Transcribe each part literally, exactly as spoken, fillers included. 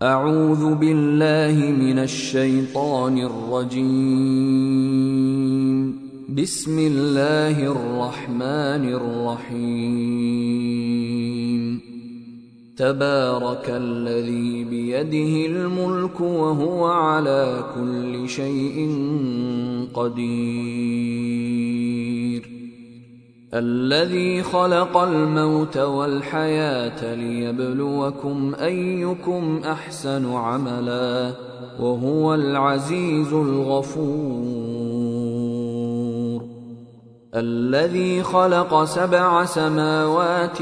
أعوذ بالله من الشيطان الرجيم. بسم الله الرحمن الرحيم. تبارك الذي بيده الملك وهو على كل شيء قدير. الذي خلق الموت والحياة ليبلوكم أيكم أحسن عملا وهو العزيز الغفور. الذي خلق سبع سماوات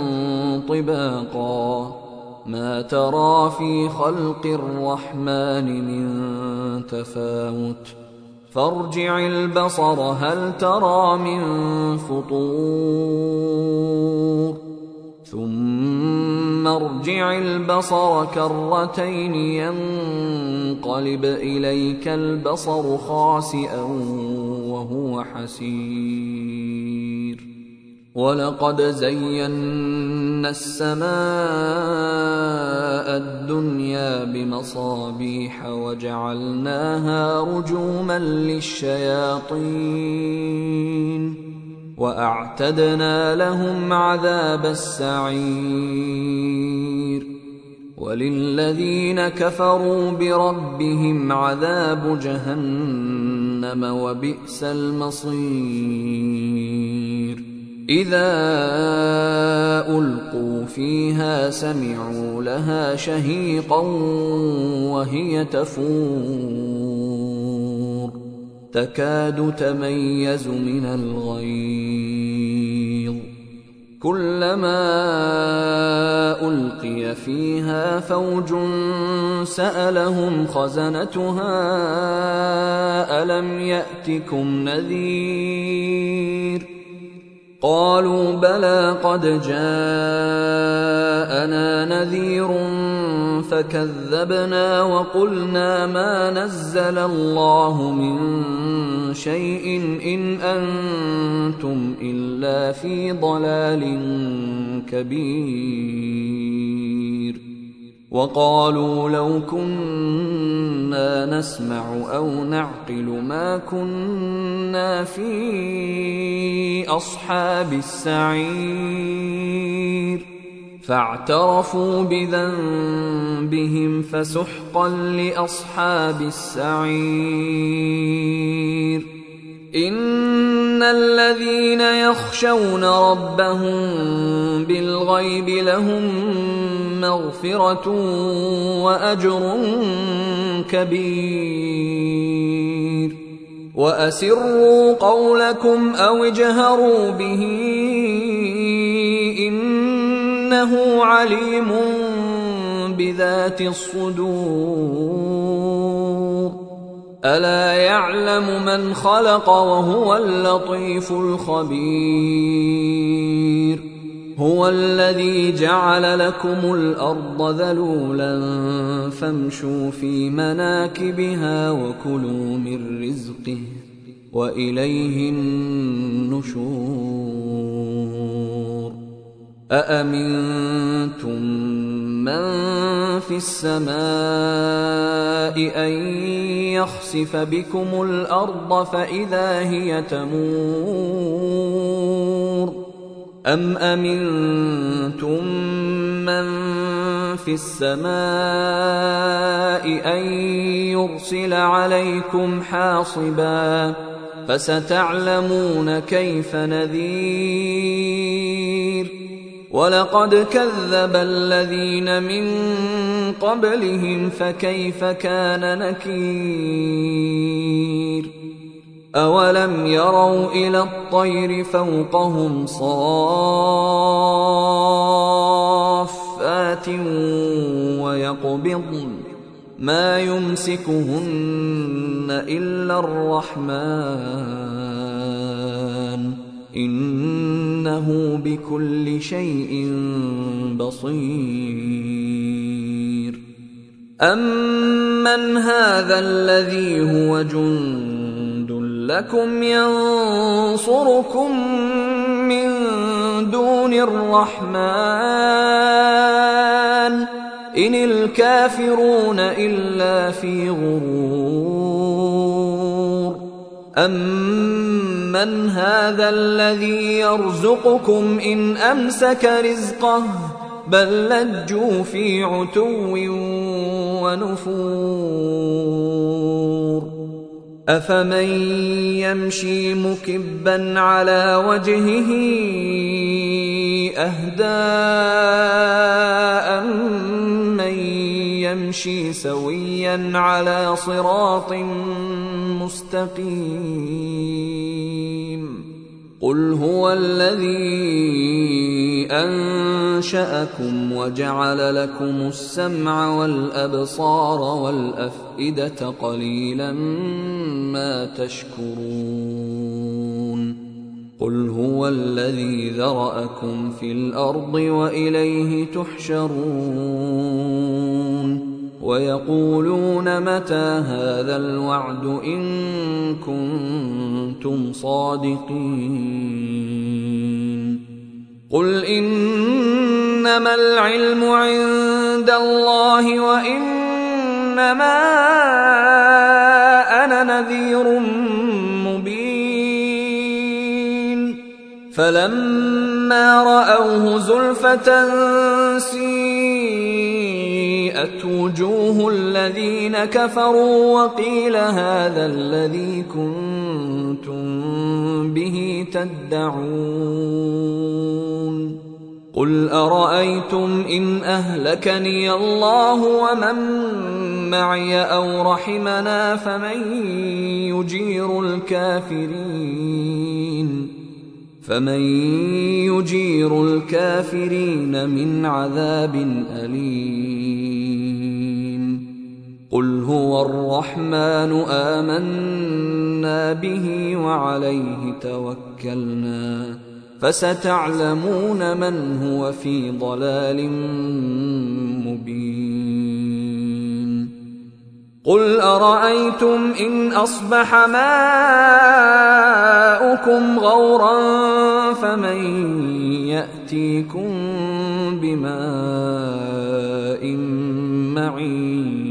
طباقا ما ترى في خلق الرحمن من تفاوت فارجع البصر هل ترى من فطور ثم ارجع البصر كرتين ينقلب إليك البصر خاسئا وهو حسير. ولقد زينا السماء الدنيا بمصابيح وجعلناها رجوما للشياطين وأعتدنا لهم عذاب السعير. وللذين كفروا بربهم عذاب جهنم وبئس المصير. إذا ألقوا فيها سمعوا لها شهيقا وهي تفور تكاد تميز من الغيظ. كلما ألقي فيها فوج سألهم خزنتها ألم يأتكم نذير قالوا بلى قد جاءنا نذير فكذبنا وقلنا ما نزل الله من شيء إن أنتم إلا في ضلال كبير. وقالوا لو كنا نسمع أو نعقل ما كنا في أصحاب السعير فاعترفوا بذنبهم فسحقا لأصحاب السعير. إن الذين يخشون ربهم بالغيب لهم مغفرة وأجر كبير. وأسروا قولكم أو اجهروا به إنه عليم بذات الصدور. ألا يعلم من خلق وهو اللطيف الخبير. هو الذي جعل لكم الأرض ذلولا فامشوا في مناكبها وكلوا من رزقه وإليه النشور. أأمنتم من في السماء أن يخسف بكم الأرض فإذا هي تمور أم أمنتم من في السماء أن يرسل عليكم حاصبا فستعلمون كيف نذير. ولقد كذب الذين من قبلهم فكيف كان نكير. أولم يروا إلى الطير فوقهم صافات ويقبضن ما يمسكهن إلا الرحمن إنه بكل شيء بصير. أمن هذا الذي هو جند لكم ينصركم من دون الرحمن إن الكافرون إلا في غرور أمن هذا الذي يرزقكم إن أمسك رزقه بل لجوا في عتو ونفور أفمن يمشي مكبا على وجهه أهدى أمن يمشي سويا على صراط مستقيم قل هو الذي أنشأكم وجعل لكم السمع والأبصار والأفئدة قليلا ما تشكرون قل هو الذي ذرأكم في الأرض وإليه تحشرون ويقولون متى هذا الوعد إن كنتم صادقين قل إنما العلم عند الله وإنما أنا نذير مبين فلما رأوه زلفة سيئت وجوه الذين كفروا وقيل هذا الذي كنتم به تدعون قل أرأيتم إن أهلكني الله ومن معي أو رحمنا فمن يجير الكافرين فمن يجير الكافرين من عذاب أليم قل هو الرحمن آمنا به وعليه توكلنا فستعلمون من هو في ضلال مبين قل أرأيتم إن أصبح ماؤكم غورا فمن يأتيكم بماء معين